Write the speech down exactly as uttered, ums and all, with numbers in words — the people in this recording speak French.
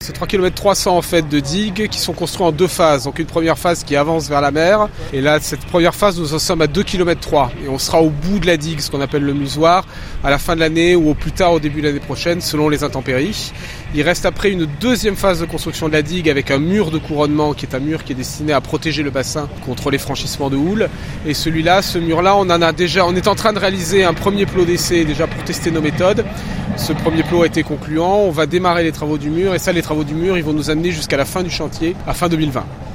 C'est trois kilomètres trois cents en fait de digues qui sont construits en deux phases. Donc une première phase qui avance vers la mer. Et là, cette première phase, nous en sommes à deux kilomètres trois. Et on sera au bout de la digue, ce qu'on appelle le musoir, à la fin de l'année ou au plus tard au début de l'année prochaine, selon les intempéries. Il reste après une deuxième phase de construction de la digue avec un mur de couronnement qui est un mur qui est destiné à protéger le bassin contre les franchissements de houle. Et celui-là, ce mur-là, on en a déjà, on est en train de réaliser un premier plot d'essai déjà pour tester nos méthodes. Ce premier plot a été concluant. On va démarrer les travaux du mur et ça, les travaux du mur, ils vont nous amener jusqu'à la fin du chantier, à fin deux mille vingt.